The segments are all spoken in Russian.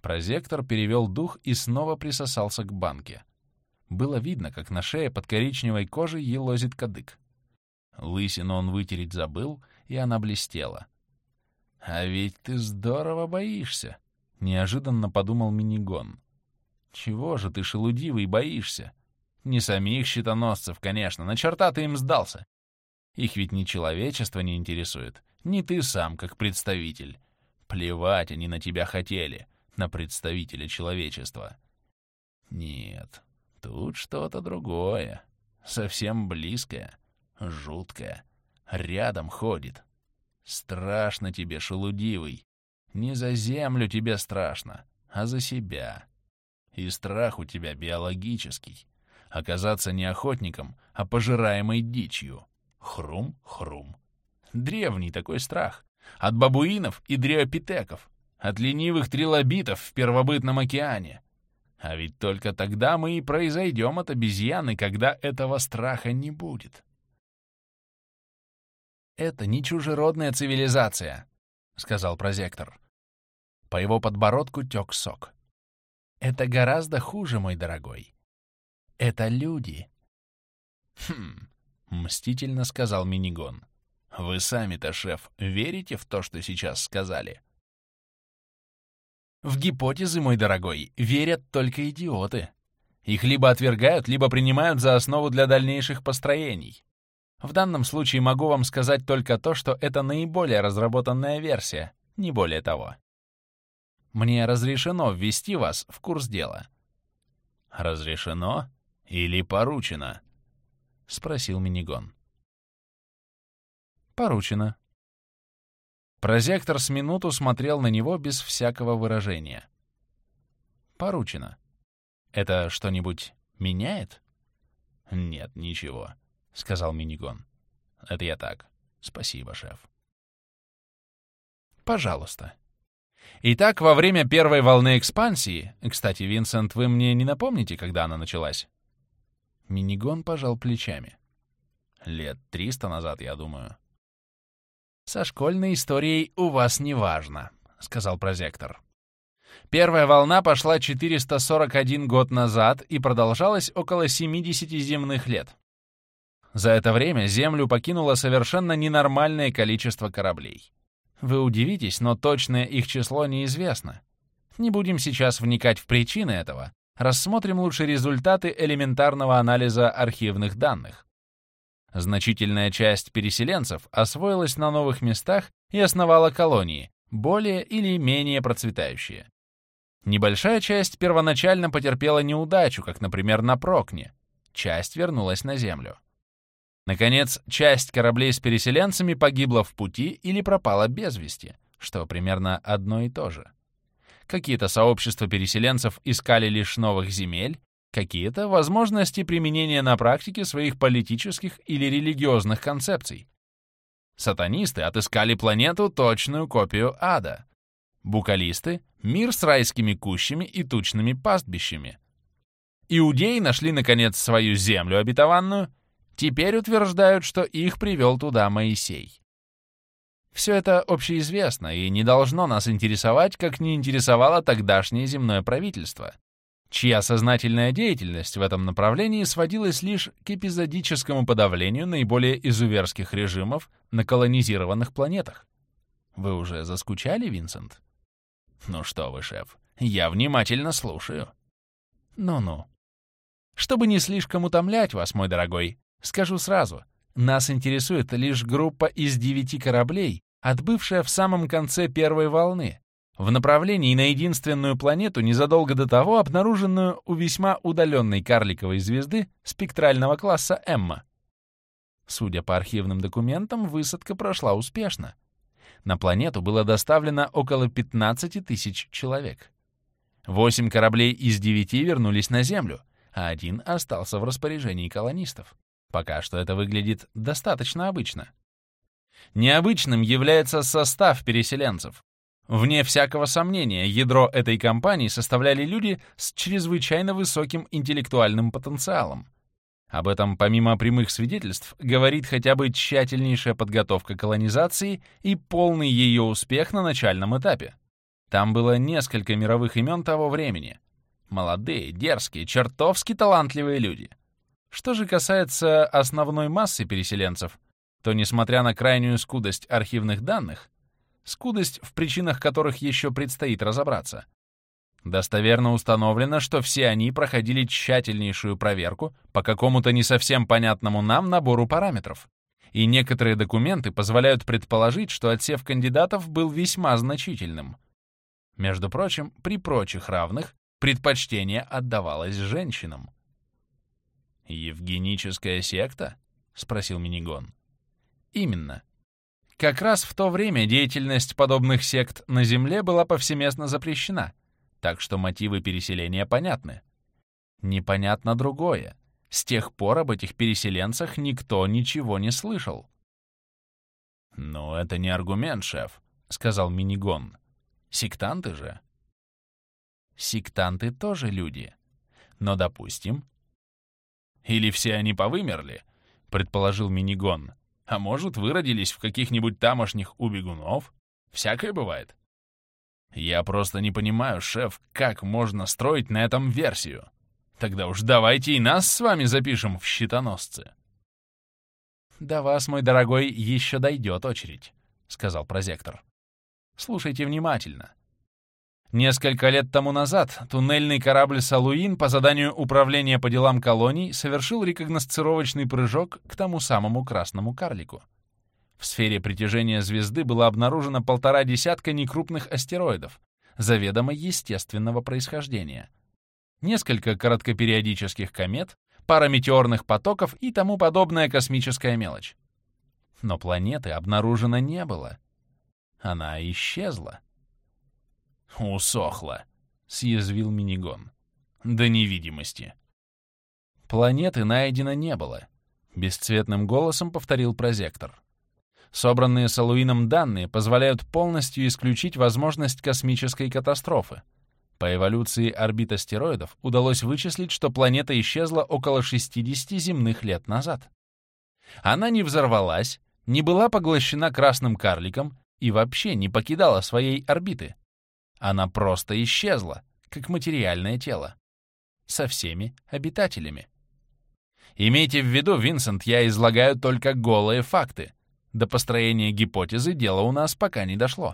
Прозектор перевел дух и снова присосался к банке. Было видно, как на шее под коричневой кожей елозит кадык. Лысину он вытереть забыл, и она блестела. «А ведь ты здорово боишься», — неожиданно подумал Минигон. «Чего же ты, шелудивый, боишься? Не самих щитоносцев, конечно, на черта ты им сдался. Их ведь ни человечество не интересует, ни ты сам, как представитель. Плевать они на тебя хотели, на представителя человечества. Нет, тут что-то другое, совсем близкое, жуткое, рядом ходит. Страшно тебе, шелудивый. Не за землю тебе страшно, а за себя. И страх у тебя биологический. Оказаться не охотником, а пожираемой дичью. Хрум-хрум. Древний такой страх. От бабуинов и дриопитеков. От ленивых трилобитов в первобытном океане. А ведь только тогда мы и произойдем от обезьяны, когда этого страха не будет. «Это не чужеродная цивилизация», — сказал прозектор. По его подбородку тек сок. «Это гораздо хуже, мой дорогой. Это люди». «Хм», — мстительно сказал Минигон. «Вы сами-то, шеф, верите в то, что сейчас сказали?» «В гипотезы, мой дорогой, верят только идиоты. Их либо отвергают, либо принимают за основу для дальнейших построений. В данном случае могу вам сказать только то, что это наиболее разработанная версия, не более того. Мне разрешено ввести вас в курс дела». «Разрешено или поручено?» — спросил Минигон. «Поручено». Прозектор с минуту смотрел на него без всякого выражения. «Поручено. Это что-нибудь меняет?» «Нет, ничего», — сказал Минигон. «Это я так. Спасибо, шеф». «Пожалуйста. Итак, во время первой волны экспансии... Кстати, Винсент, вы мне не напомните, когда она началась?» Минигон пожал плечами. «Лет 300 назад, я думаю». «Со школьной историей у вас не важно», — сказал прозектор. «Первая волна пошла 441 год назад и продолжалась около 70 земных лет. За это время Землю покинуло совершенно ненормальное количество кораблей. Вы удивитесь, но точное их число неизвестно. Не будем сейчас вникать в причины этого, рассмотрим лучше результаты элементарного анализа архивных данных. Значительная часть переселенцев освоилась на новых местах и основала колонии, более или менее процветающие. Небольшая часть первоначально потерпела неудачу, как, например, на Прокне. Часть вернулась на Землю. Наконец, часть кораблей с переселенцами погибла в пути или пропала без вести, что примерно одно и то же. Какие-то сообщества переселенцев искали лишь новых земель, какие-то — возможности применения на практике своих политических или религиозных концепций. Сатанисты отыскали планету, точную копию ада. Букалисты — мир с райскими кущами и тучными пастбищами. Иудеи нашли, наконец, свою землю обетованную, теперь утверждают, что их привел туда Моисей. Все это общеизвестно и не должно нас интересовать, как не интересовало тогдашнее земное правительство, чья сознательная деятельность в этом направлении сводилась лишь к эпизодическому подавлению наиболее изуверских режимов на колонизированных планетах. Вы уже заскучали, Винсент? Ну что вы, шеф, я внимательно слушаю. Ну-ну. Чтобы не слишком утомлять вас, мой дорогой, скажу сразу, нас интересует лишь группа из 9 кораблей, отбывшая в самом конце первой волны, в направлении на единственную планету, незадолго до того обнаруженную у весьма удаленной карликовой звезды спектрального класса Эмма. Судя по архивным документам, высадка прошла успешно. На планету было доставлено около 15 тысяч человек. 8 кораблей из 9 вернулись на Землю, а 1 остался в распоряжении колонистов. Пока что это выглядит достаточно обычно. Необычным является состав переселенцев. Вне всякого сомнения, ядро этой компании составляли люди с чрезвычайно высоким интеллектуальным потенциалом. Об этом, помимо прямых свидетельств, говорит хотя бы тщательнейшая подготовка колонизации и полный ее успех на начальном этапе. Там было несколько мировых имен того времени. Молодые, дерзкие, чертовски талантливые люди. Что же касается основной массы переселенцев, то, несмотря на крайнюю скудость архивных данных, скудость, в причинах которых еще предстоит разобраться, достоверно установлено, что все они проходили тщательнейшую проверку по какому-то не совсем понятному нам набору параметров, и некоторые документы позволяют предположить, что отсев кандидатов был весьма значительным. Между прочим, при прочих равных предпочтение отдавалось женщинам. «Евгеническая секта?» — спросил Минигон. «Именно. Как раз в то время деятельность подобных сект на Земле была повсеместно запрещена, так что мотивы переселения понятны. Непонятно другое. С тех пор об этих переселенцах никто ничего не слышал». «Ну, это не аргумент, шеф», — сказал Минигон. «Сектанты же». «Сектанты тоже люди. Но, допустим...» «Или все они повымерли», — предположил Минигон. «А может, выродились в каких-нибудь тамошних убегунов? Всякое бывает». «Я просто не понимаю, шеф, как можно строить на этом версию. Тогда уж давайте и нас с вами запишем в щитоносцы». «До вас, мой дорогой, еще дойдет очередь», — сказал прозектор. «Слушайте внимательно. Несколько лет тому назад туннельный корабль «Салуин» по заданию Управления по делам колоний совершил рекогносцировочный прыжок к тому самому красному карлику. В сфере притяжения звезды было обнаружено 1,5 десятка некрупных астероидов, заведомо естественного происхождения. Несколько короткопериодических комет, пара метеорных потоков и тому подобная космическая мелочь. Но планеты обнаружено не было. Она исчезла. «Усохла», — съязвил Минигон. «До невидимости». «Планеты найдено не было», — бесцветным голосом повторил прозектор. «Собранные Салуином данные позволяют полностью исключить возможность космической катастрофы. По эволюции орбит астероидов удалось вычислить, что планета исчезла около 60 земных лет назад. Она не взорвалась, не была поглощена красным карликом и вообще не покидала своей орбиты. Она просто исчезла, как материальное тело. Со всеми обитателями. Имейте в виду, Винсент, я излагаю только голые факты. До построения гипотезы дело у нас пока не дошло».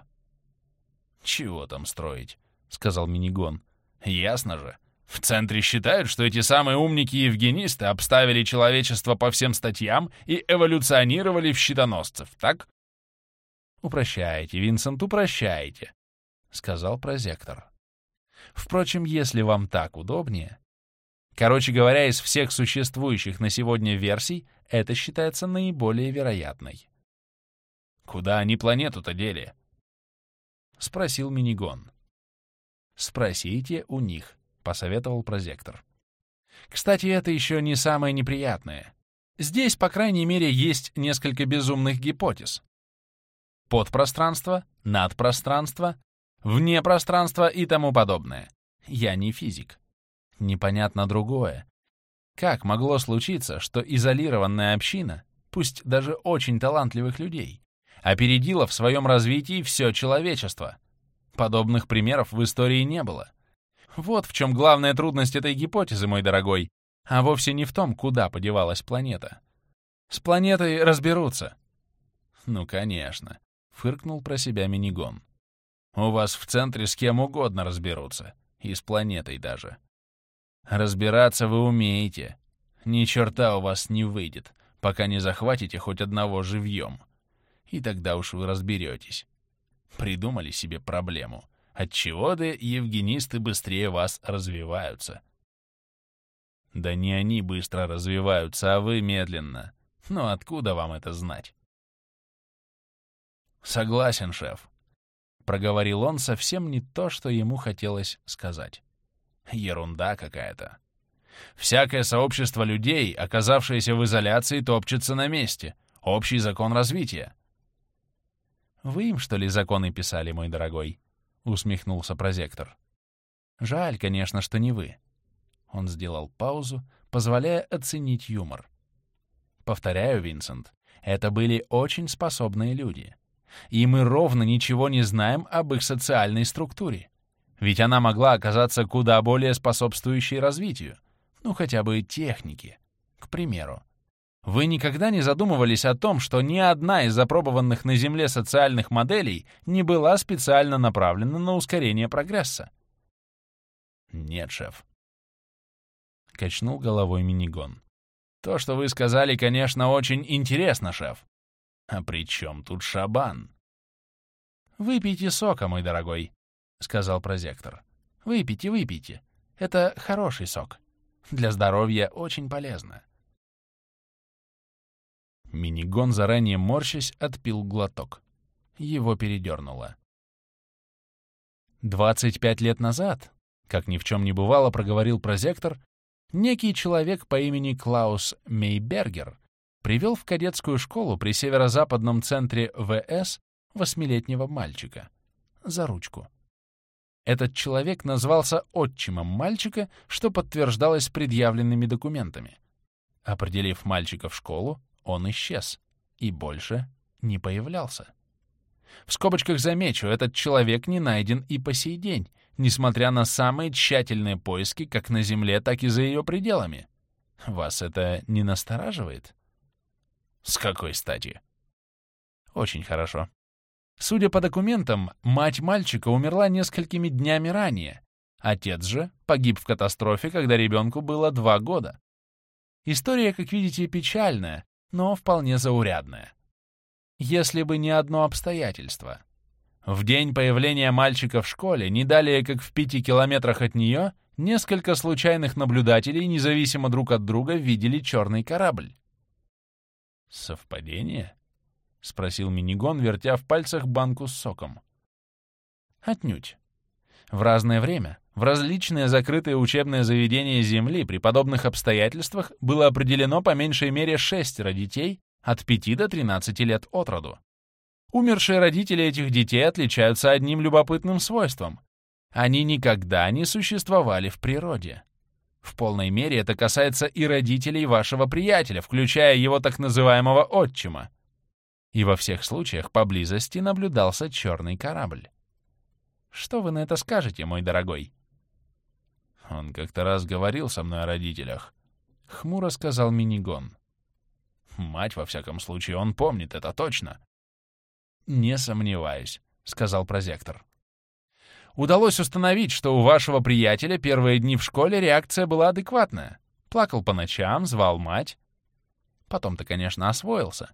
«Чего там строить?» — сказал Минигон. «Ясно же. В центре считают, что эти самые умники-евгенисты обставили человечество по всем статьям и эволюционировали в щитоносцев, так?» «Упрощайте, Винсент, упрощайте», — сказал прозектор. «Впрочем, если вам так удобнее... Короче говоря, из всех существующих на сегодня версий это считается наиболее вероятной». «Куда они планету-то дели?» — спросил Минигон. «Спросите у них», — посоветовал прозектор. «Кстати, это еще не самое неприятное. Здесь, по крайней мере, есть несколько безумных гипотез. Подпространство, надпространство, вне пространства и тому подобное. Я не физик. Непонятно другое. Как могло случиться, что изолированная община, пусть даже очень талантливых людей, опередила в своем развитии все человечество? Подобных примеров в истории не было. Вот в чем главная трудность этой гипотезы, мой дорогой, а вовсе не в том, куда подевалась планета. С планетой разберутся». «Ну, конечно», — фыркнул про себя Минигон. «У вас в центре с кем угодно разберутся, и с планетой даже. Разбираться вы умеете. Ни черта у вас не выйдет, пока не захватите хоть одного живьем. И тогда уж вы разберетесь. Придумали себе проблему. Отчего-то евгенисты быстрее вас развиваются». «Да не они быстро развиваются, а вы медленно. Но откуда вам это знать?» «Согласен, шеф», — проговорил он совсем не то, что ему хотелось сказать. «Ерунда какая-то. Всякое сообщество людей, оказавшееся в изоляции, топчется на месте. Общий закон развития». «Вы им, что ли, законы писали, мой дорогой?» — усмехнулся прозектор. «Жаль, конечно, что не вы». Он сделал паузу, позволяя оценить юмор. «Повторяю, Винсент, это были очень способные люди. И мы ровно ничего не знаем об их социальной структуре. Ведь она могла оказаться куда более способствующей развитию, ну хотя бы технике, к примеру. Вы никогда не задумывались о том, что ни одна из опробованных на Земле социальных моделей не была специально направлена на ускорение прогресса? Нет, шеф. Качнул головой Минигон. То, что вы сказали, конечно, очень интересно, шеф. А при чем тут Шабан? Выпейте сока, мой дорогой, сказал прозектор. Выпейте, выпейте. Это хороший сок. Для здоровья очень полезно. Минигон, заранее морщась, отпил глоток. Его передернуло. 25 лет назад, как ни в чем не бывало, проговорил прозектор, некий человек по имени Клаус Мейбергер привел в кадетскую школу при северо-западном центре ВС 8-летнего мальчика за ручку. Этот человек назвался отчимом мальчика, что подтверждалось предъявленными документами. Определив мальчика в школу, он исчез и больше не появлялся. В скобочках замечу, этот человек не найден и по сей день, несмотря на самые тщательные поиски как на Земле, так и за ее пределами. Вас это не настораживает? С какой стати? Очень хорошо. Судя по документам, мать мальчика умерла несколькими днями ранее. Отец же погиб в катастрофе, когда ребенку было 2 года. История, как видите, печальная, но вполне заурядная. Если бы не одно обстоятельство. В день появления мальчика в школе, не далее как в 5 километрах от нее, несколько случайных наблюдателей, независимо друг от друга, видели черный корабль. «Совпадение?» — спросил Минигон, вертя в пальцах банку с соком. «Отнюдь. В разное время в различные закрытые учебные заведения Земли при подобных обстоятельствах было определено по меньшей мере 6 детей от 5 до 13 лет от роду. Умершие родители этих детей отличаются одним любопытным свойством. Они никогда не существовали в природе. В полной мере это касается и родителей вашего приятеля, включая его так называемого отчима. И во всех случаях поблизости наблюдался черный корабль. Что вы на это скажете, мой дорогой?» «Он как-то раз говорил со мной о родителях», — хмуро сказал Минигон. «Мать, во всяком случае, он помнит, это точно». «Не сомневаюсь», — сказал прозектор. «Удалось установить, что у вашего приятеля первые дни в школе реакция была адекватная. Плакал по ночам, звал мать. Потом-то, конечно, освоился».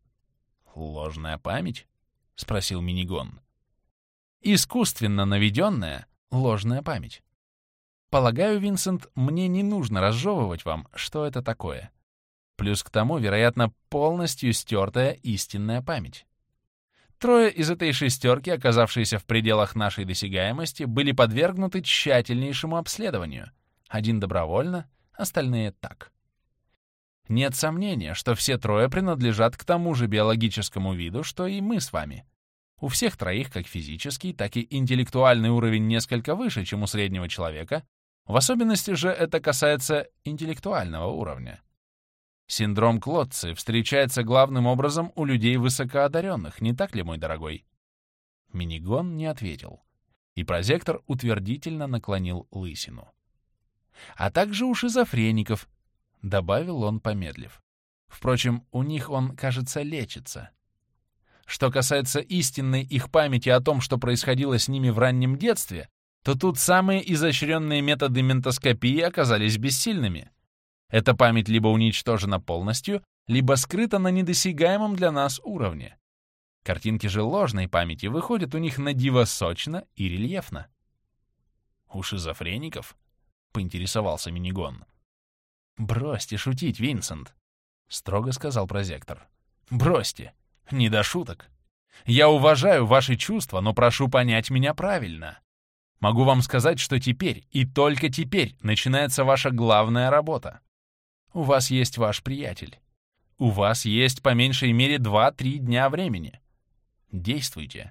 «Ложная память?» — спросил Минигон. «Искусственно наведенная ложная память. Полагаю, Винсент, мне не нужно разжевывать вам, что это такое. Плюс к тому, вероятно, полностью стертая истинная память. 3 из этой 6, оказавшиеся в пределах нашей досягаемости, были подвергнуты тщательнейшему обследованию. 1 добровольно, остальные так. Нет сомнения, что все 3 принадлежат к тому же биологическому виду, что и мы с вами. У всех 3 как физический, так и интеллектуальный уровень несколько выше, чем у среднего человека. В особенности же это касается интеллектуального уровня. Синдром Клотци встречается главным образом у людей высокоодаренных, не так ли, мой дорогой?» Минигон не ответил, и прозектор утвердительно наклонил лысину. «А также у шизофреников», — добавил он, помедлив. «Впрочем, у них он, кажется, лечится. Что касается истинной их памяти о том, что происходило с ними в раннем детстве, то тут самые изощренные методы ментоскопии оказались бессильными. Эта память либо уничтожена полностью, либо скрыта на недосягаемом для нас уровне. Картинки же ложной памяти выходят у них на диво сочно и рельефно». «У шизофреников?» — поинтересовался Минигон. «Бросьте шутить, Винсент», — строго сказал прозектор. «Бросьте. Не до шуток. Я уважаю ваши чувства, но прошу понять меня правильно. Могу вам сказать, что теперь, и только теперь, начинается ваша главная работа. У вас есть ваш приятель. У вас есть по меньшей мере 2-3 дня времени. Действуйте».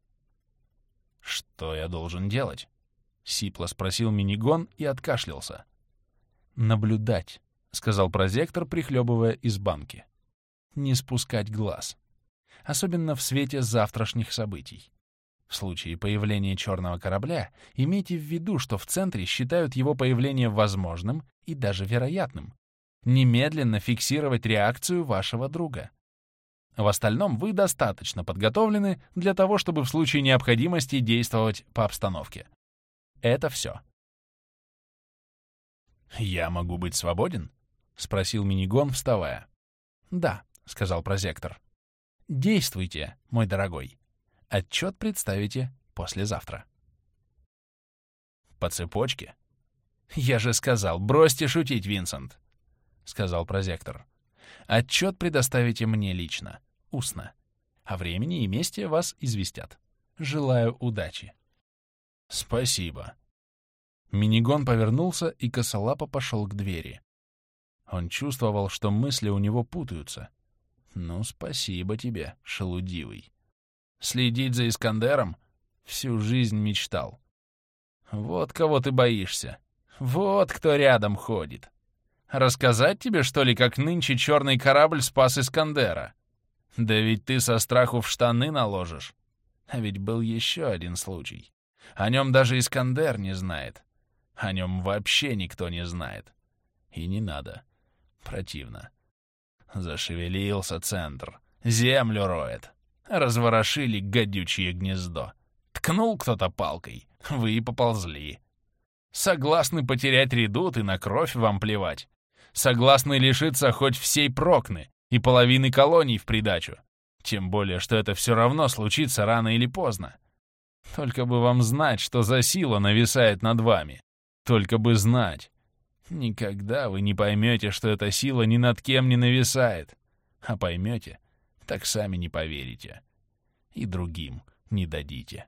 «Что я должен делать?» — сипло спросил Минигон и откашлялся. «Наблюдать», — сказал прозектор, прихлебывая из банки. «Не спускать глаз. особенно в свете завтрашних событий. В случае появления черного корабля имейте в виду, что в центре считают его появление возможным и даже вероятным. Немедленно фиксировать реакцию вашего друга. В остальном вы достаточно подготовлены для того, чтобы в случае необходимости действовать по обстановке. Это все. «Я могу быть свободен?» — спросил Минигон, вставая. «Да», — сказал прозектор. «Действуйте, мой дорогой. Отчет представите послезавтра». «По цепочке?» «Я же сказал, бросьте шутить, Винсент», — сказал прозектор. «Отчет предоставите мне лично, устно. О времени и месте вас известят. Желаю удачи». «Спасибо». Минигон повернулся, и косолапо пошел к двери. Он чувствовал, что мысли у него путаются. «Ну, спасибо тебе, шелудивый. Следить за Искандером? Всю жизнь мечтал. Вот кого ты боишься. Вот кто рядом ходит. Рассказать тебе, что ли, как нынче черный корабль спас Искандера? Да ведь ты со страху в штаны наложишь. А ведь был еще один случай. О нем даже Искандер не знает. О нем вообще никто не знает. И не надо. Противно. Зашевелился центр. Землю роет. Разворошили гадючее гнездо. Ткнул кто-то палкой. Вы и поползли. Согласны потерять редут и на кровь вам плевать. Согласны лишиться хоть всей Прокны и половины колоний в придачу. Тем более, что это все равно случится рано или поздно. Только бы вам знать, что за сила нависает над вами. Только бы знать. Никогда вы не поймете, что эта сила ни над кем не нависает. А поймете, так сами не поверите. И другим не дадите.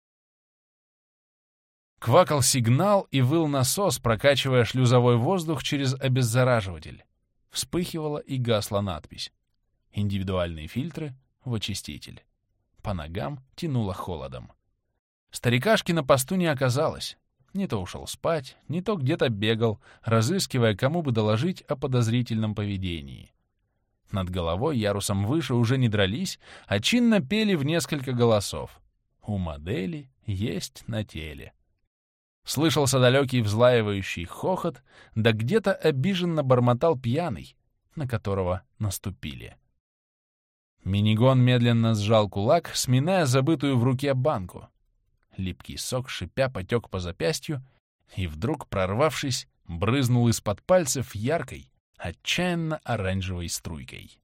Квакал сигнал и выл насос, прокачивая шлюзовой воздух через обеззараживатель. Вспыхивала и гасла надпись. Индивидуальные фильтры в очиститель. По ногам тянуло холодом. Старикашки на посту не оказалось. Не то ушел спать, не то где-то бегал, разыскивая, кому бы доложить о подозрительном поведении. Над головой ярусом выше уже не дрались, а чинно пели в несколько голосов. У модели есть на теле. Слышался далекий взлаивающий хохот, да где-то обиженно бормотал пьяный, на которого наступили. Минигон медленно сжал кулак, сминая забытую в руке банку. Липкий сок, шипя, потек по запястью и вдруг, прорвавшись, брызнул из-под пальцев яркой, отчаянно оранжевой струйкой.